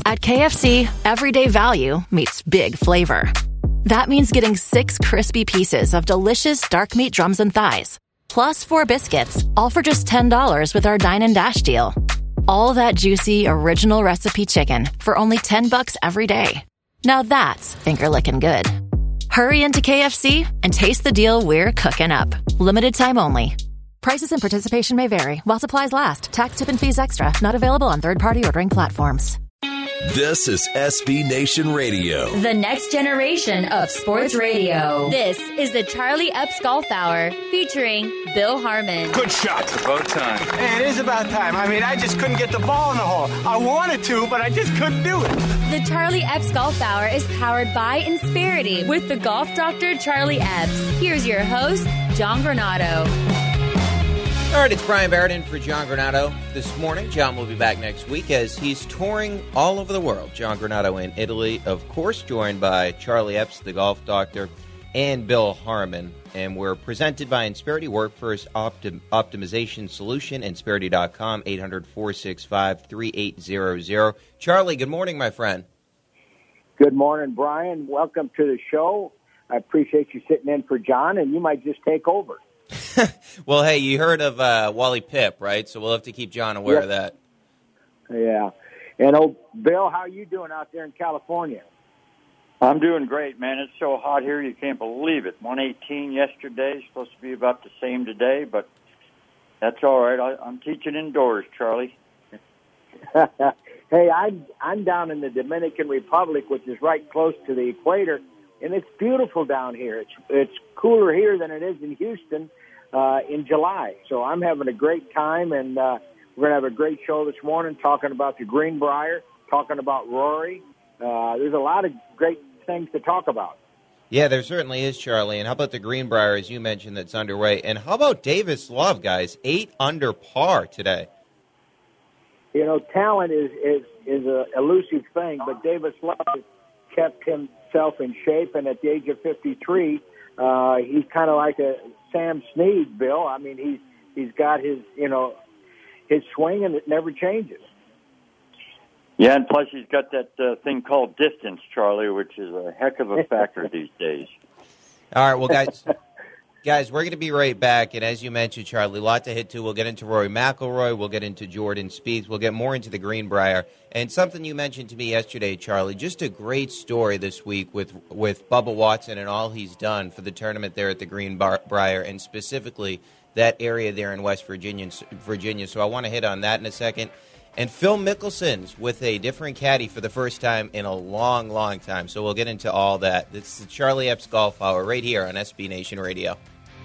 At KFC, everyday value meets big flavor. That means getting 6 crispy pieces of delicious dark meat drums and thighs, plus 4 biscuits, all for just $10 with our Dine and Dash deal. All that juicy, original recipe chicken for only $10 every day. Now that's finger-licking good. Hurry into KFC and taste the deal we're cooking up. Limited time only. Prices and participation may vary while supplies last. Tax, tip, and fees extra. Not available on third-party ordering platforms. This is SB Nation Radio. The next generation of sports radio. This is the Charlie Epps Golf Hour featuring Bill Harmon. Good shot. It's about time. Hey, it is about time. I mean, I just couldn't get the ball in the hole. I wanted to, but I just couldn't do it. The Charlie Epps Golf Hour is powered by Insperity with the golf doctor Charlie Epps. Here's your host, John Granato. All right, it's Brian Barrett in for John Granato this morning. John will be back next week as he's touring all over the world. John Granato in Italy, of course, joined by Charlie Epps, the golf doctor, and Bill Harmon. And we're presented by Insperity Workforce Optimization Solution, Insperity.com, 800-465-3800. Charlie, good morning, my friend. Good morning, Brian. Welcome to the show. I appreciate you sitting in for John, and you might just take over. Well, hey, you heard of Wally Pipp, right? So we'll have to keep John aware of that. Yeah. And, Bill, how are you doing out there in California? I'm doing great, man. It's so hot here, you can't believe it. 118 yesterday, supposed to be about the same today, but that's all right. I'm teaching indoors, Charlie. Hey, I'm down in the Dominican Republic, which is right close to the equator, and it's beautiful down here. It's cooler here than it is in Houston in July. So I'm having a great time, and we're going to have a great show this morning talking about the Greenbrier, talking about Rory. There's a lot of great things to talk about. Yeah, there certainly is, Charlie. And how about the Greenbrier, as you mentioned, that's underway? And how about Davis Love, guys? 8 under par today. You know, talent is an elusive thing, but Davis Love has kept himself in shape, and at the age of 53, he's kind of like a Sam Snead, Bill. I mean, he's got his swing, and it never changes. Yeah, and plus he's got that thing called distance, Charlie, which is a heck of a factor these days. All right, well, guys, we're going to be right back. And as you mentioned, Charlie, a lot to hit to. We'll get into Rory McIlroy. We'll get into Jordan Spieth. We'll get more into the Greenbrier. And something you mentioned to me yesterday, Charlie, just a great story this week with Bubba Watson and all he's done for the tournament there at the Greenbrier, and specifically that area there in West Virginia. So I want to hit on that in a second. And Phil Mickelson's with a different caddy for the first time in a long, long time. So we'll get into all that. This is the Charlie Epps Golf Hour right here on SB Nation Radio.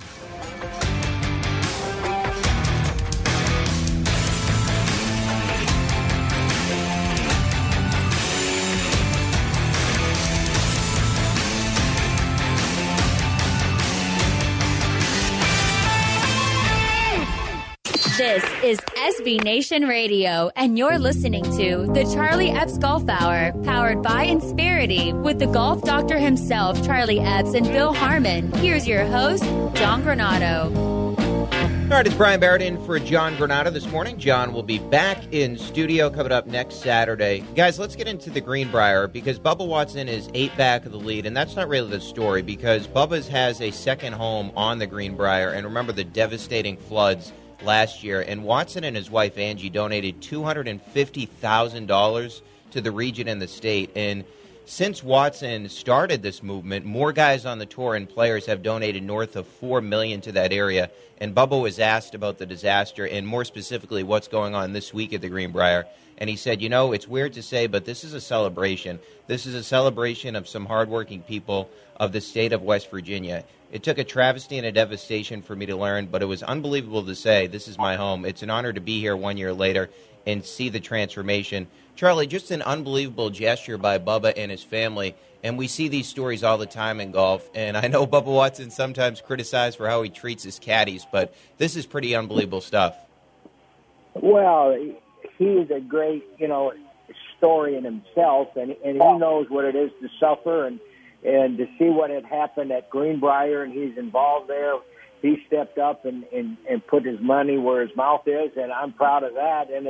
This is SB Nation Radio, and you're listening to the Charlie Epps Golf Hour, powered by Insperity, with the golf doctor himself, Charlie Epps, and Bill Harmon. Here's your host, John Granato. All right, it's Brian Barrett in for John Granato this morning. John will be back in studio coming up next Saturday. Guys, let's get into the Greenbrier, because Bubba Watson is 8 back of the lead, and that's not really the story, because Bubba's has a second home on the Greenbrier, and remember the devastating floods last year, and Watson and his wife Angie donated $250,000 to the region and the state. And since Watson started this movement, more guys on the tour and players have donated north of $4 million to that area. And Bubba was asked about the disaster and more specifically what's going on this week at the Greenbrier. And he said, you know, it's weird to say, but this is a celebration. This is a celebration of some hardworking people of the state of West Virginia. It took a travesty and a devastation for me to learn, but it was unbelievable to say, this is my home. It's an honor to be here 1 year later and see the transformation. Charlie, just an unbelievable gesture by Bubba and his family. And we see these stories all the time in golf. And I know Bubba Watson sometimes criticized for how he treats his caddies, but this is pretty unbelievable stuff. Well, he is a great, story in himself, and he knows what it is to suffer and to see what had happened at Greenbrier, and he's involved there. He stepped up and put his money where his mouth is, and I'm proud of that. And it's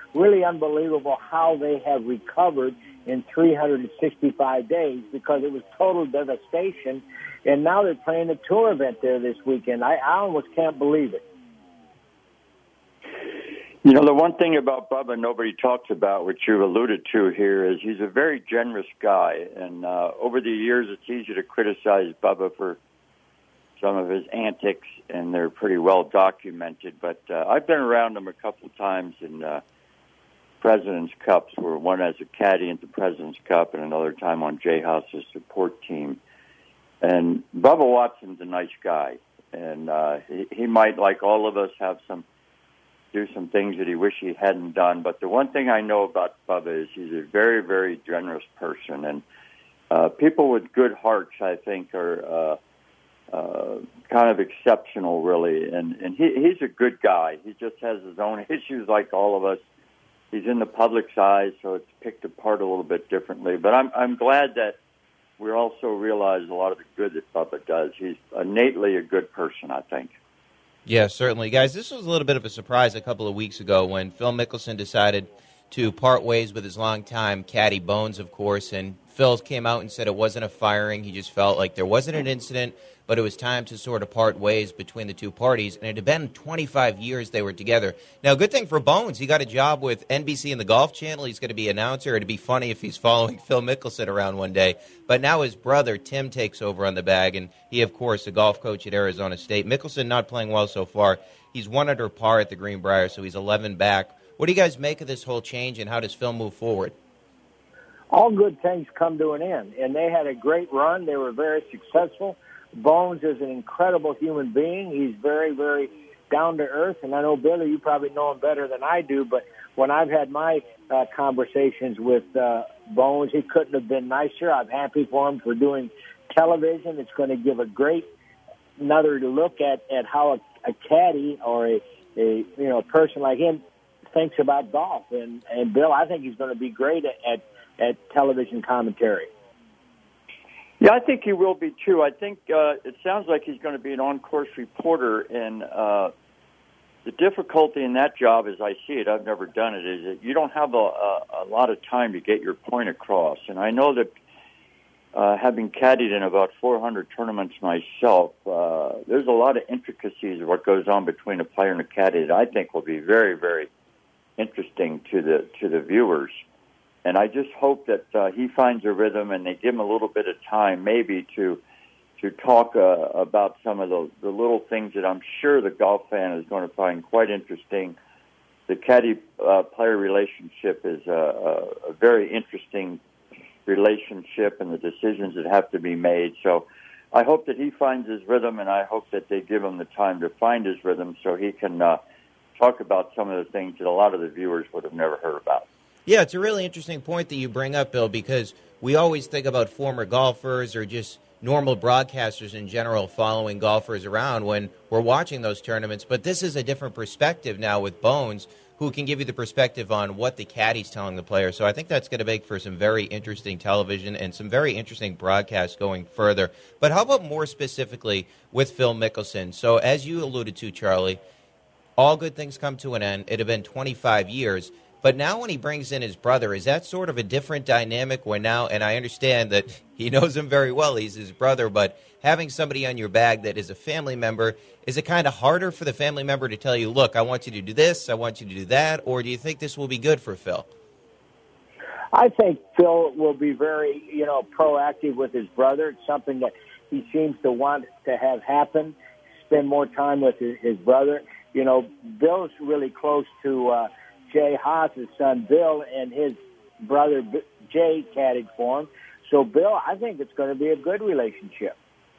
really unbelievable how they have recovered in 365 days, because it was total devastation. And now they're playing a tour event there this weekend. I almost can't believe it. You know, the one thing about Bubba nobody talks about, which you alluded to here, is he's a very generous guy. And over the years, it's easy to criticize Bubba for some of his antics, and they're pretty well documented. But I've been around him a couple of times in President's Cups, where one as a caddy at the President's Cup and another time on Jay House's support team. And Bubba Watson's a nice guy. And he might, like all of us, do some things that he wish he hadn't done. But the one thing I know about Bubba is he's a very, very generous person. And people with good hearts, I think, are kind of exceptional, really. And he's a good guy. He just has his own issues like all of us. He's in the public's eyes, so it's picked apart a little bit differently. But I'm glad that we also realize a lot of the good that Bubba does. He's innately a good person, I think. Yeah, certainly. Guys, this was a little bit of a surprise a couple of weeks ago when Phil Mickelson decided to part ways with his longtime caddy, Bones, of course, and Phil came out and said it wasn't a firing. He just felt like there wasn't an incident, but it was time to sort of part ways between the two parties, and it had been 25 years they were together. Now, good thing for Bones, he got a job with NBC and the Golf Channel. He's going to be an announcer. It'd be funny if he's following Phil Mickelson around one day. But now his brother, Tim, takes over on the bag, and he, of course, a golf coach at Arizona State. Mickelson not playing well so far. He's 1 under par at the Greenbrier, so he's 11 back. What do you guys make of this whole change, and how does Phil move forward? All good things come to an end, and they had a great run. They were very successful. Bones is an incredible human being. He's very, very down to earth, and I know, Billy, you probably know him better than I do, but when I've had my conversations with Bones, he couldn't have been nicer. I'm happy for him for doing television. It's going to give a great another look at how a caddy or a person like him thinks about golf. And Bill, I think he's going to be great at television commentary. Yeah, I think he will be, too. I think it sounds like he's going to be an on-course reporter, and the difficulty in that job, as I see it, I've never done it, is that you don't have a lot of time to get your point across. And I know that having caddied in about 400 tournaments myself, there's a lot of intricacies of what goes on between a player and a caddy that I think will be very, very interesting to the viewers. And I just hope that he finds a rhythm and they give him a little bit of time maybe to talk about some of the little things that I'm sure the golf fan is going to find quite interesting. The caddy-player relationship is a very interesting relationship, and the decisions that have to be made. So I hope that he finds his rhythm, and I hope that they give him the time to find his rhythm so he can talk about some of the things that a lot of the viewers would have never heard about. Yeah, it's a really interesting point that you bring up, Bill, because we always think about former golfers or just normal broadcasters in general following golfers around when we're watching those tournaments. But this is a different perspective now with Bones, who can give you the perspective on what the caddy's telling the player. So I think that's going to make for some very interesting television and some very interesting broadcasts going further. But how about more specifically with Phil Mickelson? So as you alluded to, Charlie, all good things come to an end. It had been 25 years. But now when he brings in his brother, is that sort of a different dynamic where now, and I understand that he knows him very well, he's his brother, but having somebody on your bag that is a family member, is it kind of harder for the family member to tell you, look, I want you to do this, I want you to do that, or do you think this will be good for Phil? I think Phil will be very, proactive with his brother. It's something that he seems to want to have happen, spend more time with his brother. Bill's really close to Jay Haas's son, Bill, and his brother, Jay, caddied for him. So, Bill, I think it's going to be a good relationship.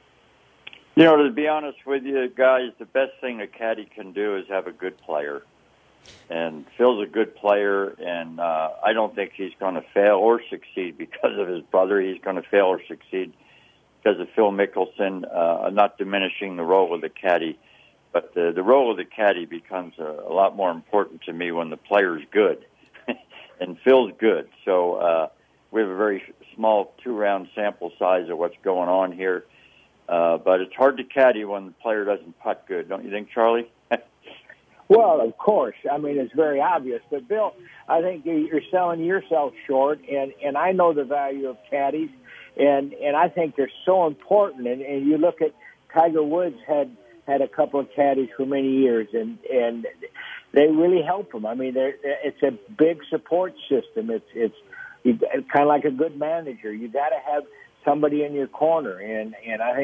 To be honest with you, guys, the best thing a caddy can do is have a good player. And Phil's a good player, and I don't think he's going to fail or succeed because of his brother. He's going to fail or succeed because of Phil Mickelson. I'm not diminishing the role of the caddy. But the role of the caddy becomes a lot more important to me when the player's good, and Phil's good. So we have a very small 2-round sample size of what's going on here. But it's hard to caddy when the player doesn't putt good, don't you think, Charlie? Well, of course. I mean, it's very obvious. But, Bill, I think you're selling yourself short, and I know the value of caddies, and I think they're so important. And you look at Tiger Woods had a couple of caddies for many years, and they really help him. I mean, it's a big support system. It's kind of like a good manager. You got to have somebody in your corner, and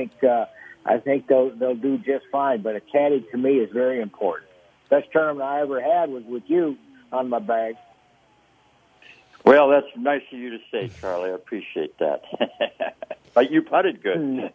I think they'll do just fine. But a caddy to me is very important. Best tournament I ever had was with you on my bag. Well, that's nice of you to say, Charlie. I appreciate that. But you putted good.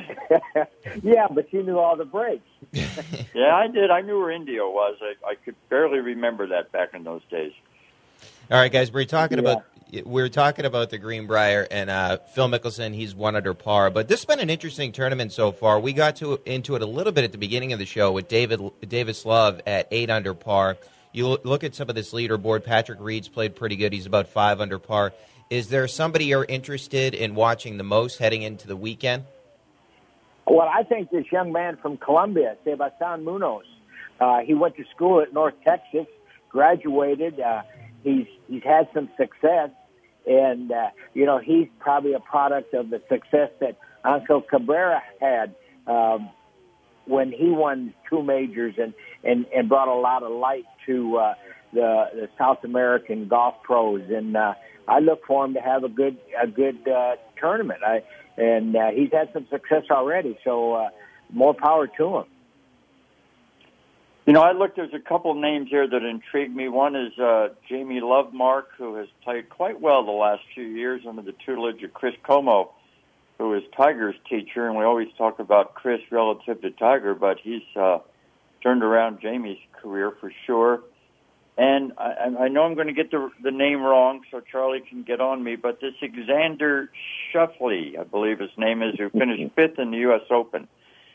Yeah, but you knew all the breaks. Yeah, I did. I knew where Indio was. I could barely remember that back in those days. All right, guys, we're talking about the Greenbrier and Phil Mickelson. He's 1 under par, but this has been an interesting tournament so far. We got into it a little bit at the beginning of the show with Davis Love at 8 under par. You look at some of this leaderboard. Patrick Reed's played pretty good. He's about 5 under par. Is there somebody you're interested in watching the most heading into the weekend? Well, I think this young man from Colombia, Sebastián Munoz, he went to school at North Texas, graduated. He's had some success, and he's probably a product of the success that Angel Cabrera had when he won 2 majors and brought a lot of light to the South American golf pros. And I look for him to have a good tournament. He's had some success already, so more power to him. You know, I looked, there's a couple names here that intrigue me. One is Jamie Lovemark, who has played quite well the last few years under the tutelage of Chris Como, who is Tiger's teacher. And we always talk about Chris relative to Tiger, but he's turned around Jamie's career for sure. And I know I'm going to get the name wrong, so Charlie can get on me, but this Xander Schauffele, I believe his name is, who finished 5th in the U.S. Open,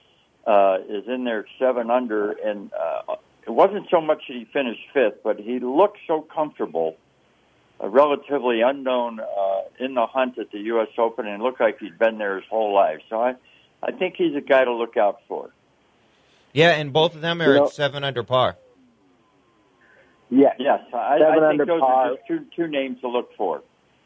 is in there 7 under, and it wasn't so much that he finished 5th, but he looked so comfortable, relatively unknown in the hunt at the U.S. Open, and looked like he'd been there his whole life. So I think he's a guy to look out for. Yeah, and both of them are at 7 under par. Yes, I think those are just two names to look for.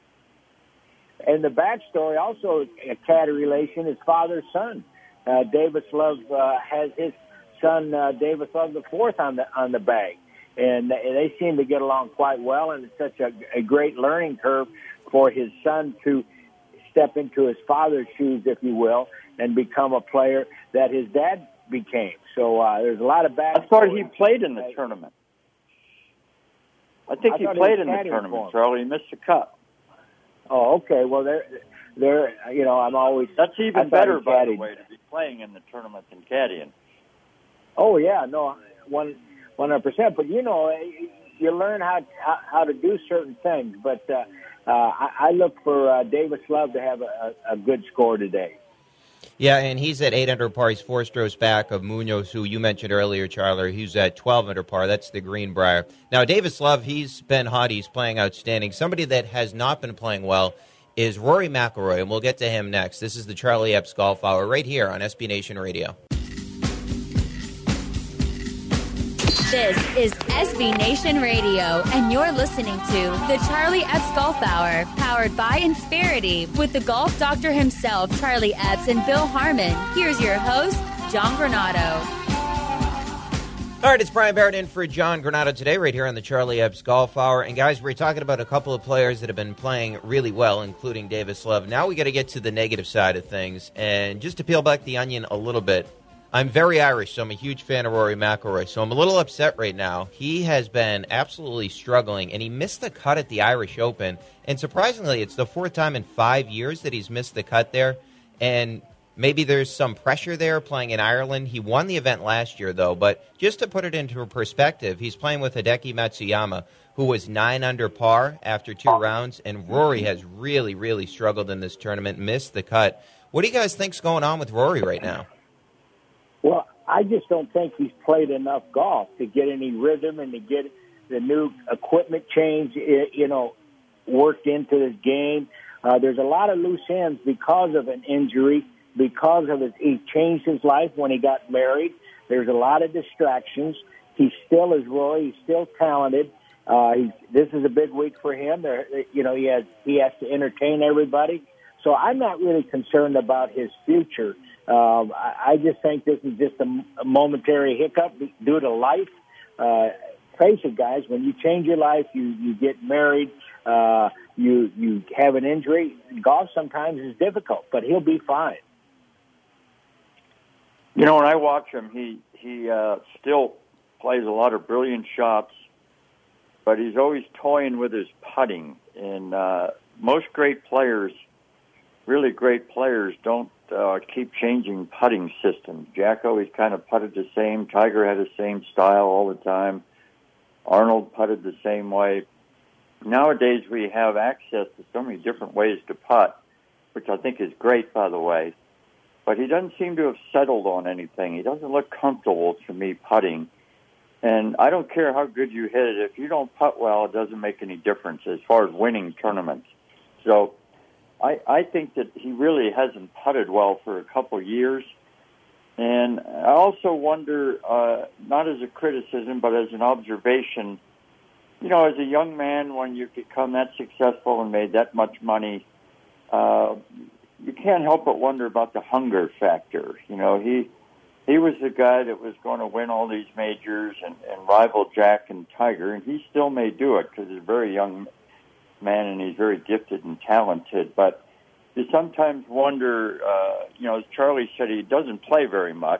And the backstory, also a caddy relation, is father-son. Davis Love has his son, Davis Love the fourth, on the bag, and they seem to get along quite well. And it's such a great learning curve for his son to step into his father's shoes, if you will, and become a player that his dad became. So there's a lot of backstory. I thought he played in the tournament. I think he played in the tournament, Charlie. He missed the cut. Oh, okay. Well, they're I'm always... That's even better, by the way, to be playing in the tournament than caddying. Oh, yeah, no, 100%. But, you learn how to do certain things. But I look for Davis Love to have a good score today. Yeah, and he's at 8 under par. He's 4 strokes back of Munoz, who you mentioned earlier, Charlie. He's at 12 under par. That's the Greenbrier. Now, Davis Love, he's been hot. He's playing outstanding. Somebody that has not been playing well is Rory McIlroy, and we'll get to him next. This is the Charlie Epps Golf Hour right here on SB Nation Radio. This is SB Nation Radio, and you're listening to the Charlie Epps Golf Hour, powered by Insperity, with the golf doctor himself, Charlie Epps, and Bill Harmon. Here's your host, John Granato. All right, it's Brian Barrett in for John Granato today, right here on the Charlie Epps Golf Hour. And, guys, we're talking about a couple of players that have been playing really well, including Davis Love. Now we got to get to the negative side of things. And just to peel back the onion a little bit, I'm very Irish, so I'm a huge fan of Rory McIlroy, so I'm a little upset right now. He has been absolutely struggling, and he missed the cut at the Irish Open. And surprisingly, it's the 4th time in 5 years that he's missed the cut there. And maybe there's some pressure there playing in Ireland. He won the event last year, though. But just to put it into perspective, he's playing with Hideki Matsuyama, who was 9 under par after 2 rounds. And Rory has really, really struggled in this tournament, missed the cut. What do you guys think's going on with Rory right now? Well, I just don't think he's played enough golf to get any rhythm and to get the new equipment change, worked into his game. There's a lot of loose ends because of an injury, because of he changed his life when he got married. There's a lot of distractions, He still is Rory. He's still talented. This is a big week for him. He has to entertain everybody. So I'm not really concerned about his future. I just think this is just a momentary hiccup due to life. Face it, guys, when you change your life, you get married, you have an injury. Golf sometimes is difficult, but he'll be fine. You know, when I watch him, he still plays a lot of brilliant shots, but he's always toying with his putting. And most great players, really great players, don't keep changing putting systems. Jack always kind of putted the same. Tiger had the same style all the time. Arnold putted the same way. Nowadays, we have access to so many different ways to putt, which I think is great, by the way. But he doesn't seem to have settled on anything. He doesn't look comfortable to me putting. And I don't care how good you hit it. If you don't putt well, it doesn't make any difference as far as winning tournaments. So I think that he really hasn't putted well for a couple years. And I also wonder, not as a criticism, but as an observation, you know, as a young man, when you become that successful and made that much money, you can't help but wonder about the hunger factor. You know, he was the guy that was going to win all these majors and rival Jack and Tiger, and he still may do it because he's a very young man and he's very gifted and talented. But you sometimes wonder, you know, as Charlie said, he doesn't play very much.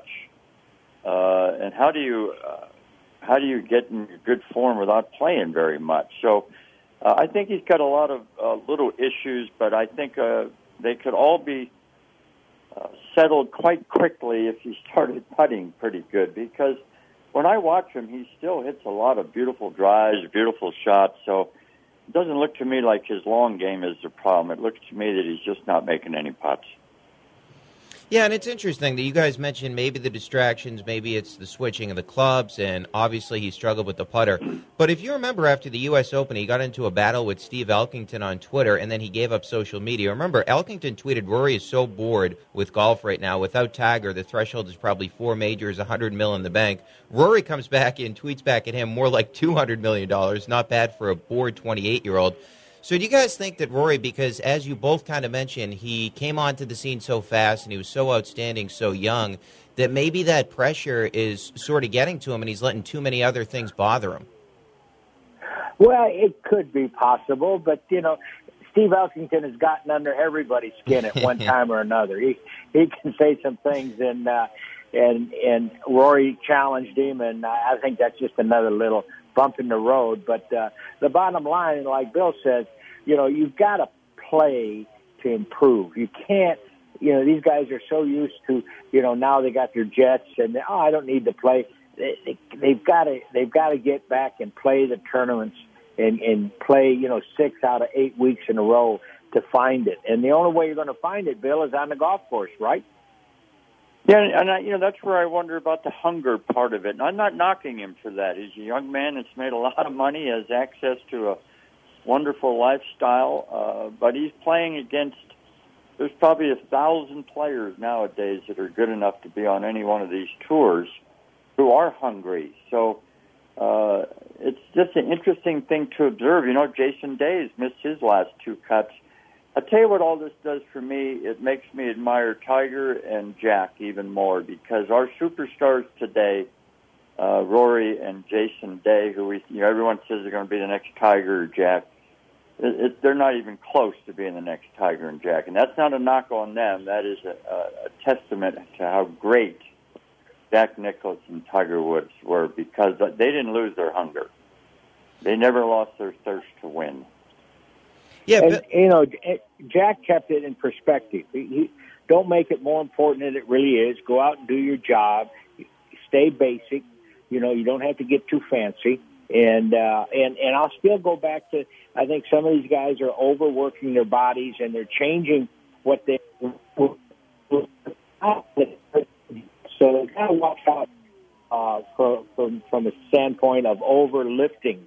And how do you get in good form without playing very much? So I think he's got a lot of little issues, but I think they could all be settled quite quickly if he started putting pretty good. Because when I watch him, he still hits a lot of beautiful drives, beautiful shots. So it doesn't look to me like his long game is the problem. It looks to me that he's just not making any putts. Yeah, and it's interesting that you guys mentioned maybe the distractions, maybe it's the switching of the clubs, and obviously he struggled with the putter. But if you remember after the U.S. Open, he got into a battle with Steve Elkington on Twitter, and then he gave up social media. Remember, Elkington tweeted, Rory is so bored with golf right now. Without Tiger, the threshold is probably 4 majors, $100 million in the bank. Rory comes back and tweets back at him more like $200 million. Not bad for a bored 28-year-old. So do you guys think that Rory, because as you both kind of mentioned, he came onto the scene so fast and he was so outstanding, so young, that maybe that pressure is sort of getting to him and he's letting too many other things bother him? Well, it could be possible, but, you know, Steve Elkington has gotten under everybody's skin at one time or another. He can say some things, and Rory challenged him, and I think that's just another little bump in the road. But the bottom line, like Bill says, you know, you've got to play to improve. You can't, you know, these guys are so used to, you know, now they got their jets and I don't need to play. They've got to get back and play the tournaments and play, you know, 6 out of 8 weeks in a row to find it. And the only way you're going to find it, Bill, is on the golf course, right? Yeah, and you know, that's where I wonder about the hunger part of it. And I'm not knocking him for that. He's a young man that's made a lot of money, has access to a wonderful lifestyle, but he's playing against, there's probably 1,000 players nowadays that are good enough to be on any one of these tours who are hungry. So it's just an interesting thing to observe. You know, Jason Day has missed his last 2 cuts. I'll tell you what all this does for me. It makes me admire Tiger and Jack even more, because our superstars today, Rory and Jason Day, who everyone says they're going to be the next Tiger or Jack, they're not even close to being the next Tiger and Jack. And that's not a knock on them. That is a testament to how great Jack Nicklaus and Tiger Woods were, because they didn't lose their hunger. They never lost their thirst to win. Yeah, and, you know, Jack kept it in perspective. He don't make it more important than it really is. Go out and do your job. Stay basic. You know, you don't have to get too fancy. And I'll still go back to, I think some of these guys are overworking their bodies and they're changing what they. So they got to watch out from a standpoint of overlifting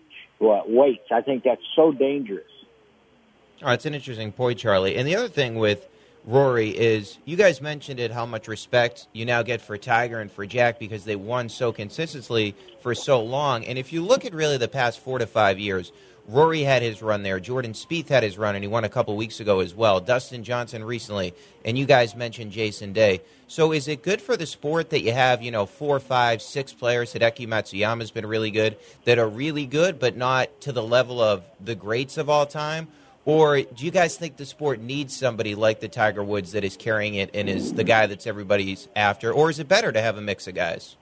weights. I think that's so dangerous. Oh, it's an interesting point, Charlie. And the other thing with Rory, is you guys mentioned it, how much respect you now get for Tiger and for Jack because they won so consistently for so long. And if you look at really the past 4 to 5 years, Rory had his run there. Jordan Spieth had his run, and he won a couple weeks ago as well. Dustin Johnson recently, and you guys mentioned Jason Day. So is it good for the sport that you have, 4, 5, 6 players? Hideki Matsuyama's been really good, that are really good, but not to the level of the greats of all time? Or do you guys think the sport needs somebody like the Tiger Woods that is carrying it and is the guy that's everybody's after? Or is it better to have a mix of guys?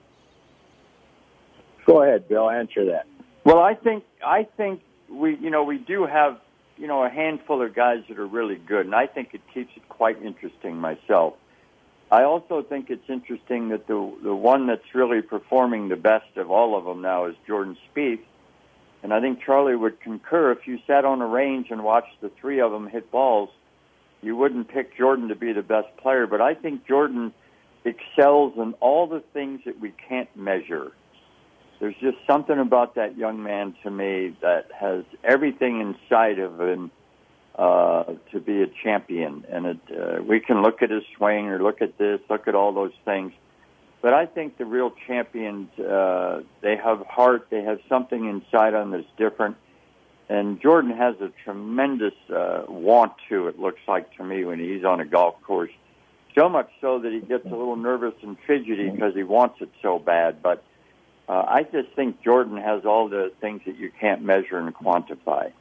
Go ahead, Bill. Answer that. Well, I think we do have, a handful of guys that are really good, and I think it keeps it quite interesting myself. I also think it's interesting that the one that's really performing the best of all of them now is Jordan Spieth, and I think Charlie would concur. If you sat on a range and watched the three of them hit balls, you wouldn't pick Jordan to be the best player, but I think Jordan excels in all the things that we can't measure. There's just something about that young man to me that has everything inside of him to be a champion. And we can look at his swing or look at this, look at all those things. But I think the real champions, they have heart, they have something inside them that's different. And Jordan has a tremendous want to, it looks like to me, when he's on a golf course. So much so that he gets a little nervous and fidgety because he wants it so bad. But I just think Jordan has all the things that you can't measure and quantify.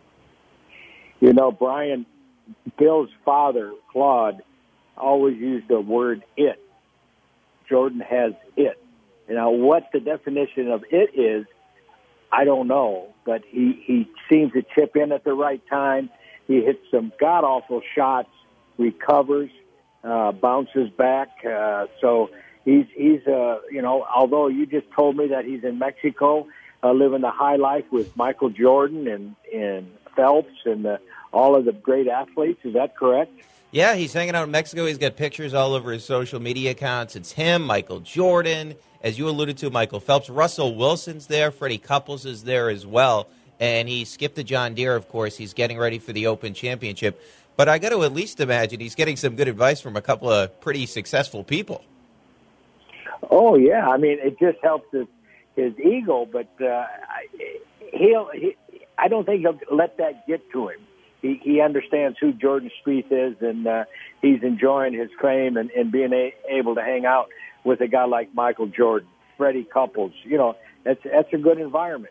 Brian, Bill's father, Claude, always used the word it. Jordan has it. What the definition of it is, I don't know, but he seems to chip in at the right time. He hits some god-awful shots, recovers, bounces back. So he's although you just told me that he's in Mexico living the high life with Michael Jordan and Phelps and all of the great athletes. Is that correct? Yeah, he's hanging out in Mexico. He's got pictures all over his social media accounts. It's him, Michael Jordan, as you alluded to, Michael Phelps. Russell Wilson's there. Freddie Couples is there as well. And he skipped the John Deere, of course. He's getting ready for the Open Championship. But I got to at least imagine he's getting some good advice from a couple of pretty successful people. Oh, yeah. I mean, it just helps his ego, but I don't think he'll let that get to him. He understands who Jordan Spieth is, and he's enjoying his fame and being able to hang out with a guy like Michael Jordan, Freddie Couples. That's a good environment.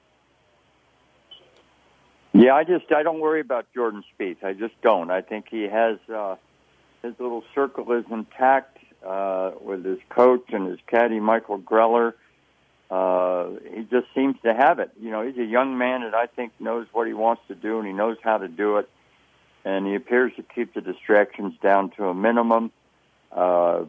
Yeah, I don't worry about Jordan Spieth. I just don't. I think he has his little circle is intact with his coach and his caddy, Michael Greller. He just seems to have it. He's a young man that I think knows what he wants to do, and he knows how to do it. And he appears to keep the distractions down to a minimum. I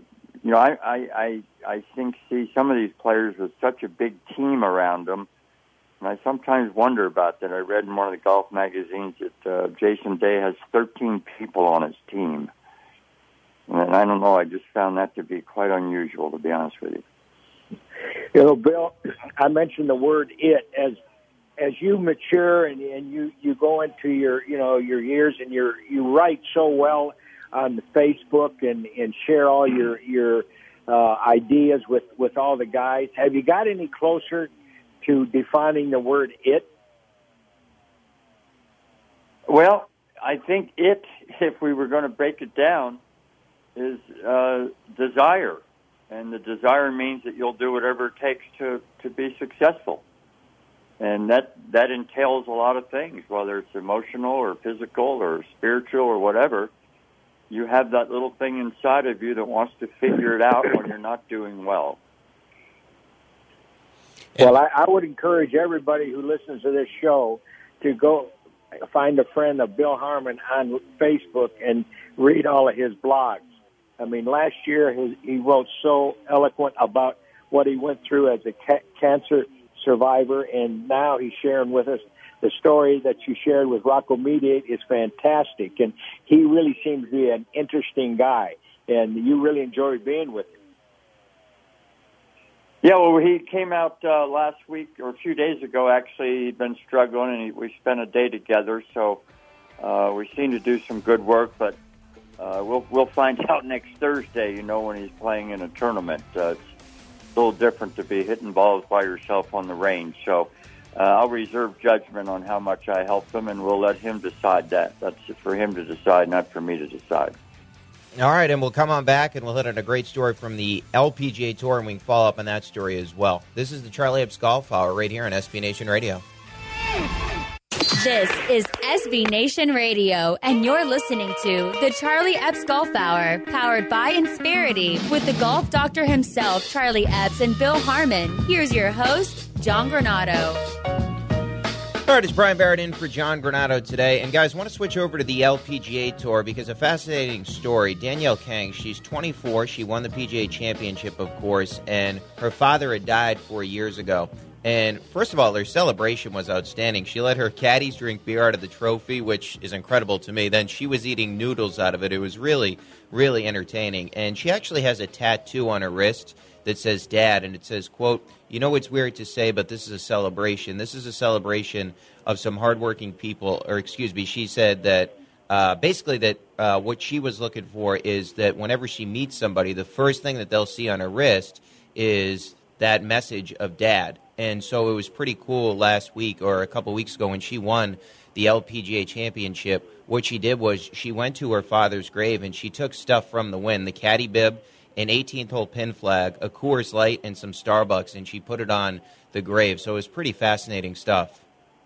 see some of these players with such a big team around them, and I sometimes wonder about that. I read in one of the golf magazines that Jason Day has 13 people on his team. And I don't know, I just found that to be quite unusual, to be honest with you. Bill, I mentioned the word it. As you mature and you go into your years, and you write so well on Facebook and share all your ideas with all the guys. Have you got any closer to defining the word it? Well, I think it, if we were going to break it down, is desire. And the desire means that you'll do whatever it takes to be successful. And that entails a lot of things, whether it's emotional or physical or spiritual or whatever. You have that little thing inside of you that wants to figure it out when you're not doing well. Well, I would encourage everybody who listens to this show to go find a friend of Bill Harmon on Facebook and read all of his blogs. I mean, last year he wrote so eloquent about what he went through as a cancer survivor, and now he's sharing with us the story that you shared with Rocco Mediate is fantastic, and he really seems to be an interesting guy, and you really enjoyed being with him. Yeah, well, he came out last week, or a few days ago, actually. He'd been struggling, and we spent a day together, so we seemed to do some good work, but We'll find out next Thursday, when he's playing in a tournament. It's a little different to be hitting balls by yourself on the range. So I'll reserve judgment on how much I helped him, and we'll let him decide that. That's for him to decide, not for me to decide. All right, and we'll come on back, and we'll hit on a great story from the LPGA Tour, and we can follow up on that story as well. This is the Charlie Epps Golf Hour right here on SB Nation Radio. This is SB Nation Radio, and you're listening to the Charlie Epps Golf Hour, powered by Insperity, with the golf doctor himself, Charlie Epps, and Bill Harmon. Here's your host, John Granato. All right, it's Brian Barrett in for John Granato today. And, guys, I want to switch over to the LPGA Tour because a fascinating story. Danielle Kang, she's 24. She won the PGA Championship, of course, and her father had died 4 years ago. And, first of all, her celebration was outstanding. She let her caddies drink beer out of the trophy, which is incredible to me. Then she was eating noodles out of it. It was really, really entertaining. And she actually has a tattoo on her wrist that says Dad, and it says, quote, it's weird to say, but this is a celebration. This is a celebration of some hardworking people, or excuse me, she said that basically that what she was looking for is that whenever she meets somebody, the first thing that they'll see on her wrist is that message of Dad. And so it was pretty cool last week or a couple weeks ago when she won the LPGA Championship. What she did was she went to her father's grave and she took stuff from the win, the caddy bib, an 18th hole pin flag, a Coors Light, and some Starbucks, and she put it on the grave. So it was pretty fascinating stuff.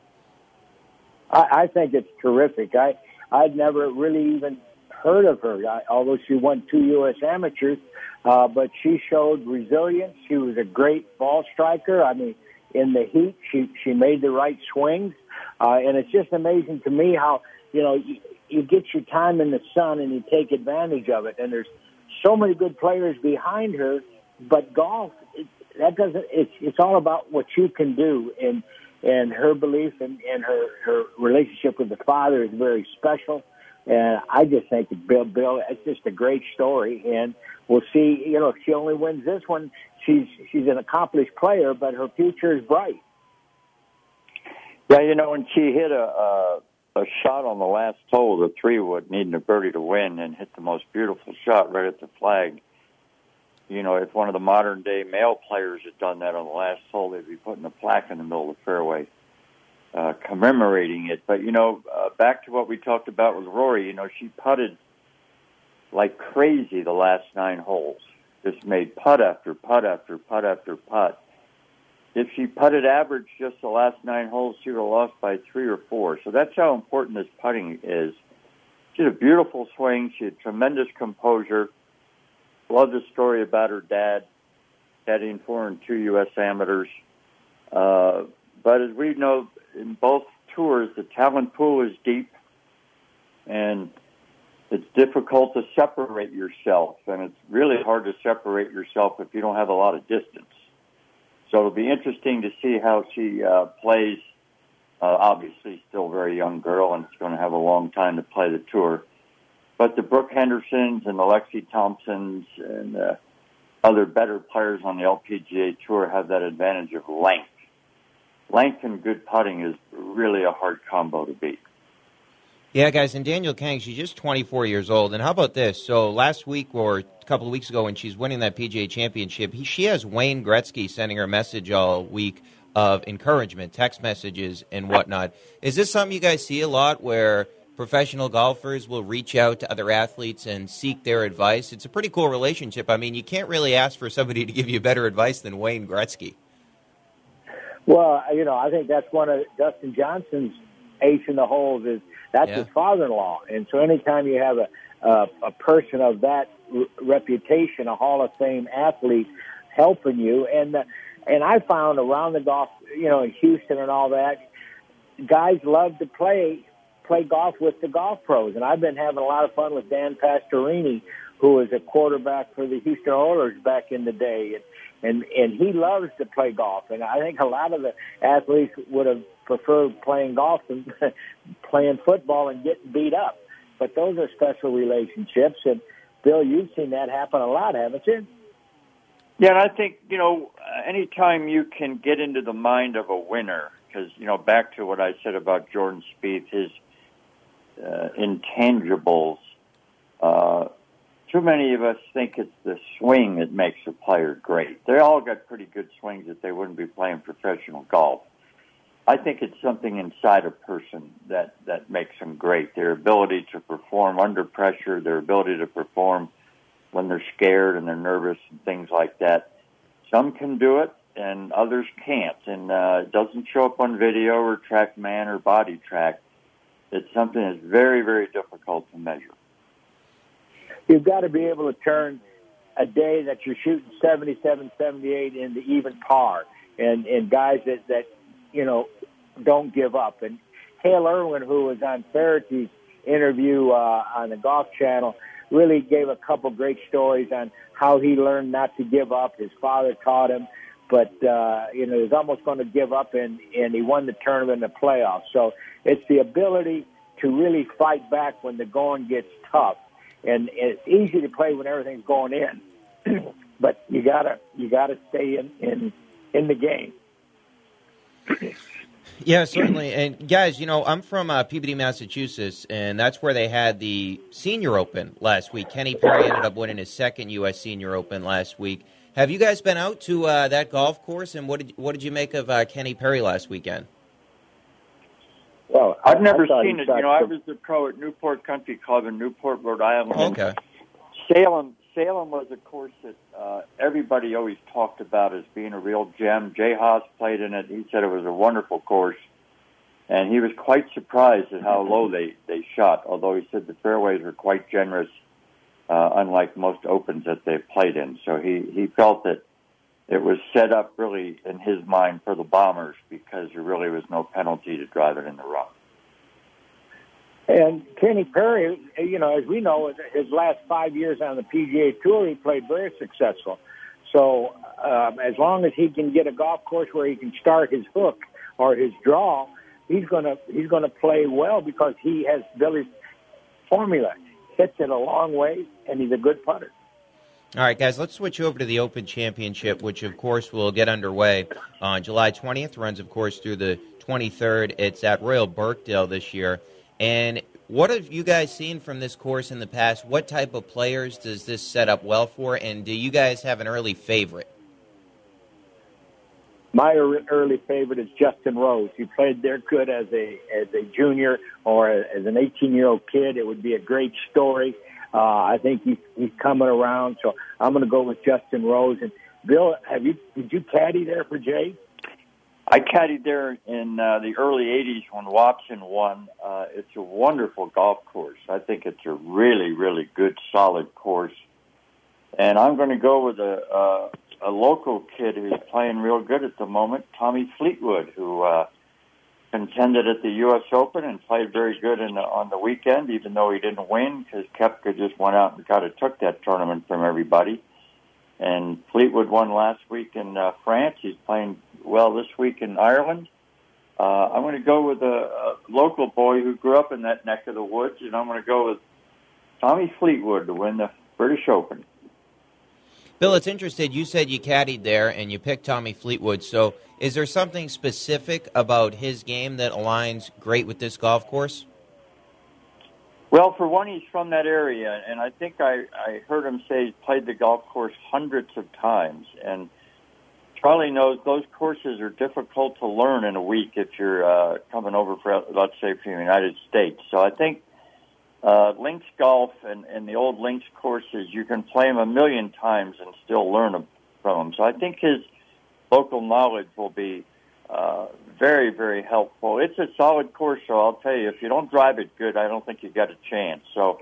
I think it's terrific. I'd never really even heard of her, although she won 2 U.S. amateurs, but she showed resilience. She was a great ball striker. I mean, in the heat, she made the right swings, and it's just amazing to me how, you get your time in the sun and you take advantage of it, and there's so many good players behind her, but golf, it's all about what you can do, and her belief and her relationship with the father is very special. And I just think Bill, it's just a great story, and we'll see, if she only wins this one, she's an accomplished player, but her future is bright. Yeah, when she hit a shot on the last hole, the 3-wood, needing a birdie to win, and hit the most beautiful shot right at the flag. If one of the modern-day male players had done that on the last hole, they'd be putting a plaque in the middle of the fairway commemorating it. But, back to what we talked about with Rory, she putted like crazy the last 9 holes. Just made putt after putt after putt after putt. If she putted average just the last 9 holes, she would have lost by 3 or 4. So that's how important this putting is. She had a beautiful swing. She had tremendous composure. Love the story about her dad, caddying for her in 2 U.S. amateurs. But as we know, in both tours, the talent pool is deep, and it's difficult to separate yourself. And it's really hard to separate yourself if you don't have a lot of distance. So it'll be interesting to see how she plays. Obviously, still a very young girl, and it's going to have a long time to play the tour. But the Brooke Hendersons and the Lexi Thompsons and other better players on the LPGA Tour have that advantage of length. Length and good putting is really a hard combo to beat. Yeah, guys, and Danielle Kang, she's just 24 years old. And how about this? So last week or a couple of weeks ago when she's winning that PGA Championship, she has Wayne Gretzky sending her a message all week of encouragement, text messages and whatnot. Is this something you guys see a lot where professional golfers will reach out to other athletes and seek their advice? It's a pretty cool relationship. I mean, you can't really ask for somebody to give you better advice than Wayne Gretzky. Well, I think that's one of Dustin Johnson's ace in the holes is that's his father-in-law. And so anytime you have a person of that reputation, a Hall of Fame athlete helping you, and I found around the golf, in Houston and all that, guys love to play golf with the golf pros. And I've been having a lot of fun with Dan Pastorini, who was a quarterback for the Houston Oilers back in the day. And he loves to play golf. And I think a lot of the athletes would have preferred playing golf than playing football and getting beat up. But those are special relationships. And, Bill, you've seen that happen a lot, haven't you? Yeah, and I think, anytime you can get into the mind of a winner, because, back to what I said about Jordan Spieth, his intangibles Too many of us think it's the swing that makes a player great. They all got pretty good swings that they wouldn't be playing professional golf. I think it's something inside a person that makes them great. Their ability to perform under pressure, their ability to perform when they're scared and they're nervous and things like that. Some can do it and others can't. And it doesn't show up on video or TrackMan or Body Track. It's something that's very, very difficult to measure. You've got to be able to turn a day that you're shooting 77, 78 into even par. And guys that you know, don't give up. And Hale Irwin, who was on Farate's interview on the Golf Channel, really gave a couple great stories on how he learned not to give up. His father taught him, but you know, he was almost going to give up, and he won the tournament in the playoffs. So it's the ability to really fight back when the going gets tough. And it's easy to play when everything's going in, but you gotta stay in the game. Yeah, certainly. And guys, you know, I'm from Peabody, Massachusetts, and that's where they had the Senior Open last week. Kenny Perry ended up winning his second U.S. Senior Open last week. Have you guys been out to that golf course, and what did you make of Kenny Perry last weekend? Well, I've never seen it. You know, I was the pro at Newport Country Club in Newport, Rhode Island. Okay. Salem was a course that everybody always talked about as being a real gem. Jay Haas played in it. He said it was a wonderful course, and he was quite surprised at how low they shot, although he said the fairways were quite generous, unlike most Opens that they've played in. So he felt that it was set up really in his mind for the Bombers because there really was no penalty to drive it in the rough. And Kenny Perry, you know, as we know, his last 5 years on the PGA Tour, he played very successful. So as long as he can get a golf course where he can start his hook or his draw, he's gonna play well because he has Billy's formula. Hits it a long way, and he's a good putter. All right, guys, let's switch over to the Open Championship, which, of course, will get underway on July 20th. Runs, of course, through the 23rd. It's at Royal Birkdale this year. And what have you guys seen from this course in the past? What type of players does this set up well for? And do you guys have an early favorite? My early favorite is Justin Rose. He played there good as a junior or as an 18-year-old kid. It would be a great story. I think he's coming around, so I'm going to go with Justin Rose. And Bill, did you caddy there for Jay? I caddied there in the early 80s when Watson won. It's a wonderful golf course. I think it's a really, really good, solid course. And I'm going to go with a local kid who's playing real good at the moment, Tommy Fleetwood, who contended at the U.S. Open and played very good on the weekend, even though he didn't win because Koepka just went out and kind of took that tournament from everybody. And Fleetwood won last week in France. He's playing well this week in Ireland. I'm going to go with a local boy who grew up in that neck of the woods, and I'm going to go with Tommy Fleetwood to win the British Open. Bill, it's interesting. You said you caddied there and you picked Tommy Fleetwood. So is there something specific about his game that aligns great with this golf course? Well, for one, he's from that area, and I think I heard him say he's played the golf course hundreds of times. And Charlie knows those courses are difficult to learn in a week if you're coming over, let's say, from the United States. So I think links golf and the old links courses, you can play them a million times and still learn from them. So I think his local knowledge will be very, very helpful. It's a solid course, so I'll tell you, if you don't drive it good, I don't think you got a chance. So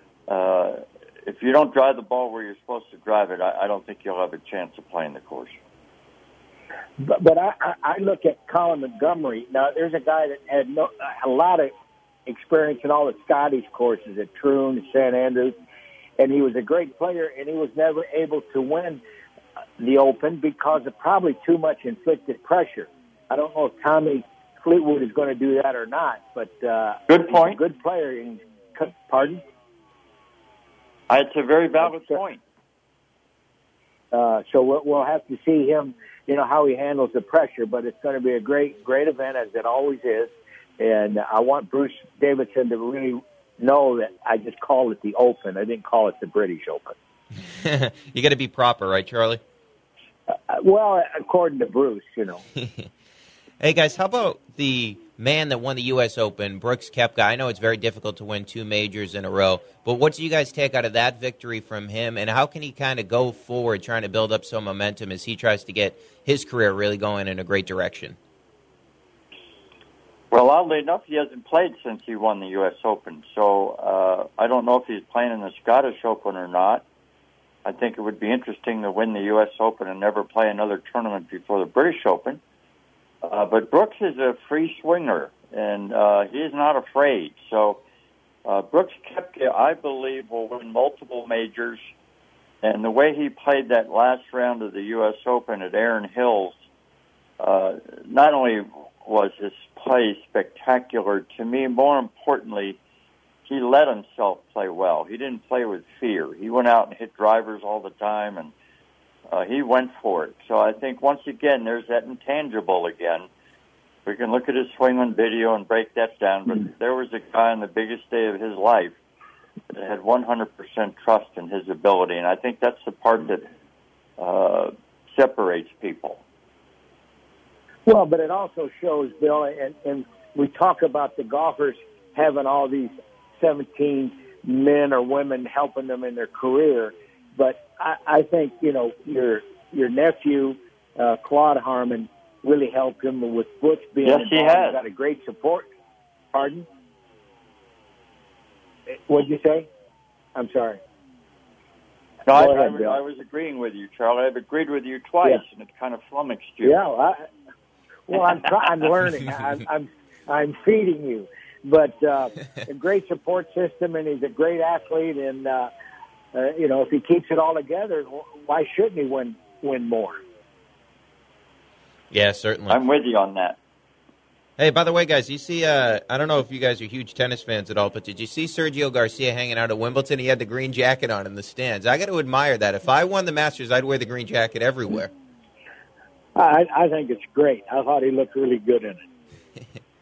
if you don't drive the ball where you're supposed to drive it, I don't think you'll have a chance of playing the course. But I look at Colin Montgomery. Now, there's a guy that had a lot of experience in all the Scottish courses at Troon, St. Andrews, and he was a great player, and he was never able to win the Open because of probably too much inflicted pressure. I don't know if Tommy Fleetwood is going to do that or not, but good point. He's a good player. Pardon? It's a very valid point. So we'll have to see him, you know, how he handles the pressure, but it's going to be a great event, as it always is. And I want Bruce Davidson to really know that I just call it the Open. I didn't call it the British Open. You got to be proper, right, Charlie? Well, according to Bruce, you know. Hey, guys, how about the man that won the U.S. Open, Brooks Koepka? I know it's very difficult to win 2 majors in a row, but what do you guys take out of that victory from him, and how can he kind of go forward trying to build up some momentum as he tries to get his career really going in a great direction? Well, oddly enough, he hasn't played since he won the U.S. Open, so I don't know if he's playing in the Scottish Open or not. I think it would be interesting to win the U.S. Open and never play another tournament before the British Open. But Brooks is a free swinger, and he is not afraid. So Brooks Koepka, I believe, will win multiple majors. And the way he played that last round of the U.S. Open at Erin Hills, not only was his play spectacular, to me, more importantly, he let himself play well. He didn't play with fear. He went out and hit drivers all the time, and he went for it. So I think, once again, there's that intangible again. We can look at his swing on video and break that down, but there was a guy on the biggest day of his life that had 100% trust in his ability, and I think that's the part that separates people. Well, but it also shows, Bill, and we talk about the golfers having all these 17 men or women helping them in their career, but I think, you know, your nephew, Claude Harmon, really helped him with Butch being involved. Yes, he has. He got a great support. Pardon? What did you say? I'm sorry. No, Go ahead, Bill. I was agreeing with you, Charlie. I've agreed with you twice, and it kind of flummoxed you. Yeah, I'm learning. I'm feeding you. But a great support system, and he's a great athlete. And you know, if he keeps it all together, why shouldn't he win more? Yeah, certainly. I'm with you on that. Hey, by the way, guys, you see, I don't know if you guys are huge tennis fans at all, but did you see Sergio Garcia hanging out at Wimbledon? He had the green jacket on in the stands. I got to admire that. If I won the Masters, I'd wear the green jacket everywhere. I think it's great. I thought he looked really good in it.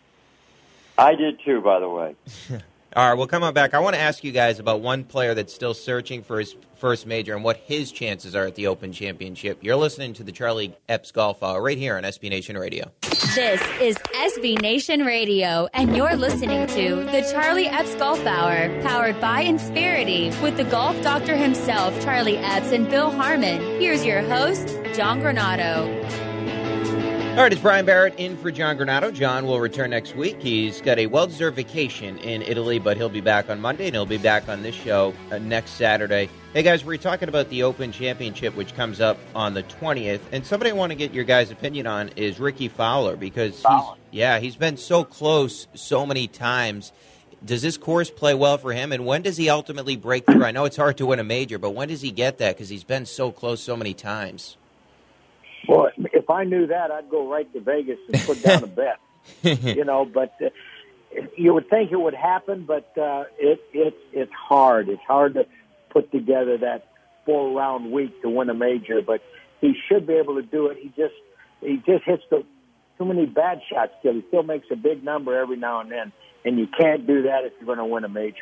I did too, by the way. All right, well, come on back. I want to ask you guys about one player that's still searching for his first major and what his chances are at the Open Championship. You're listening to the Charlie Epps Golf Hour right here on SB Nation Radio. This is SB Nation Radio, and you're listening to the Charlie Epps Golf Hour, powered by Insperity, with the golf doctor himself, Charlie Epps, and Bill Harmon. Here's your host, John Granato. All right, it's Brian Barrett in for John Granato. John will return next week. He's got a well-deserved vacation in Italy, but he'll be back on Monday, and he'll be back on this show next Saturday. Hey, guys, we're talking about the Open Championship, which comes up on the 20th, and somebody I want to get your guys' opinion on is Ricky Fowler, because he's been so close so many times. Does this course play well for him, and when does he ultimately break through? I know it's hard to win a major, but when does he get that, because he's been so close so many times? Well, if I knew that, I'd go right to Vegas and put down a bet. You know, but you would think it would happen, but it's hard. It's hard to put together that 4-round week to win a major, but he should be able to do it. He just hits too many bad shots still. He still makes a big number every now and then, and you can't do that if you're going to win a major.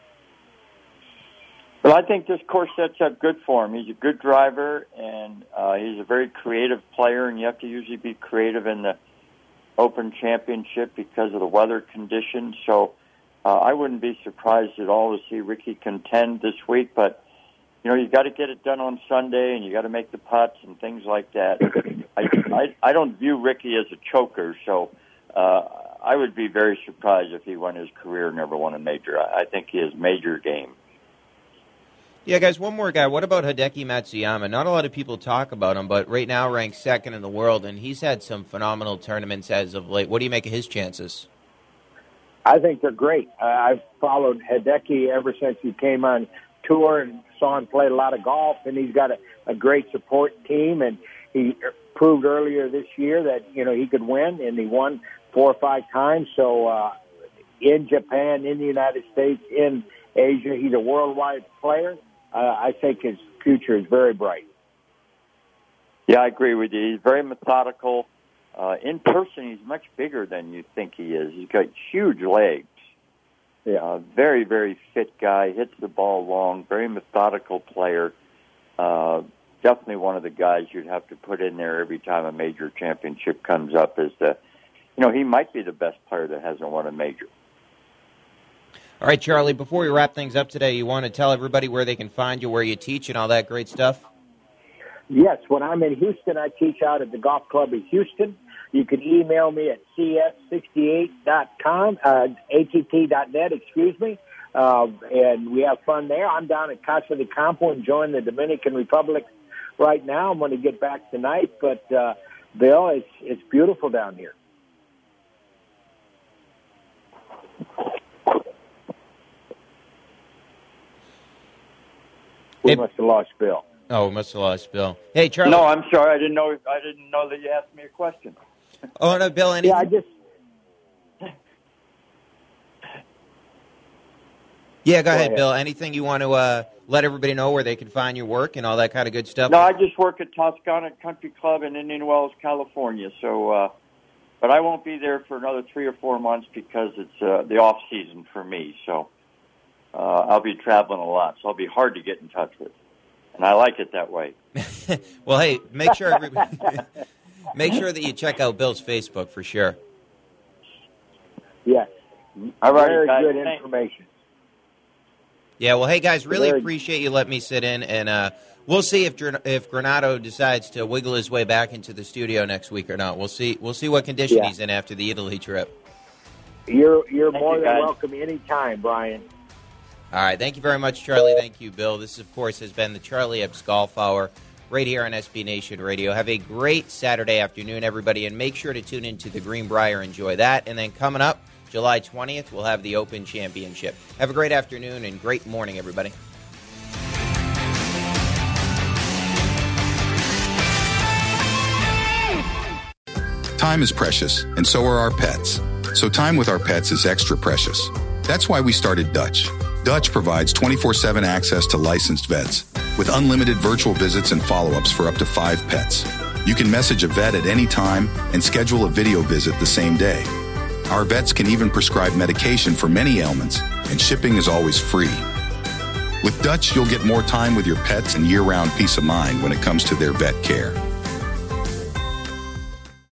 Well, I think this course sets up good for him. He's a good driver, and he's a very creative player, and you have to usually be creative in the Open Championship because of the weather conditions. So I wouldn't be surprised at all to see Ricky contend this week, but you know, you got to get it done on Sunday, and you got to make the putts and things like that. I don't view Ricky as a choker, so I would be very surprised if he won his career and never won a major. I think he has major game. Yeah, guys, one more guy. What about Hideki Matsuyama? Not a lot of people talk about him, but right now ranked second in the world, and he's had some phenomenal tournaments as of late. What do you make of his chances? I think they're great. I've followed Hideki ever since he came on tour and saw him play a lot of golf, and he's got a great support team, and he proved earlier this year that, you know, he could win, and he won 4 or 5 times. So in Japan, in the United States, in Asia, he's a worldwide player. I think his future is very bright. Yeah, I agree with you. He's very methodical. In person, he's much bigger than you think he is. He's got huge legs. Yeah. Very, very fit guy, hits the ball long, very methodical player. Definitely one of the guys you'd have to put in there every time a major championship comes up. He might be the best player that hasn't won a major. All right, Charlie, before we wrap things up today, you want to tell everybody where they can find you, where you teach, and all that great stuff? Yes, when I'm in Houston, I teach out at the Golf Club in Houston. You can email me at cs68.com, att.net, and we have fun there. I'm down at Casa de Campo enjoying the Dominican Republic right now. I'm going to get back tonight, but, Bill, it's beautiful down here. We must have lost Bill. Oh, we must have lost Bill. Hey, Charlie. No, I'm sorry. I didn't know that you asked me a question. Oh, no, Bill, anything? Yeah, go ahead, Bill. Anything you want to let everybody know where they can find your work and all that kind of good stuff? No, I just work at Toscana Country Club in Indian Wells, California. So, but I won't be there for another 3 or 4 months because it's the off season for me. So I'll be traveling a lot. So I'll be hard to get in touch with, and I like it that way. Well, hey, make sure that you check out Bill's Facebook for sure. Yes. All right, very guys, good information. Yeah, well, hey, guys, really appreciate you letting me sit in, and we'll see if Granado decides to wiggle his way back into the studio next week or not. We'll see what condition he's in after the Italy trip. You're more than welcome anytime, Brian. All right, thank you very much, Charlie. Thank you, Bill. This, of course, has been the Charlie Epps Golf Hour right here on SB Nation Radio. Have a great Saturday afternoon, everybody, and make sure to tune into the Greenbrier. Enjoy that. And then coming up, July 20th, we'll have the Open Championship. Have a great afternoon and great morning, everybody. Time is precious, and so are our pets. So time with our pets is extra precious. That's why we started Dutch. Dutch provides 24/7 access to licensed vets with unlimited virtual visits and follow-ups for up to 5 pets. You can message a vet at any time and schedule a video visit the same day. Our vets can even prescribe medication for many ailments, and shipping is always free. With Dutch, you'll get more time with your pets and year-round peace of mind when it comes to their vet care.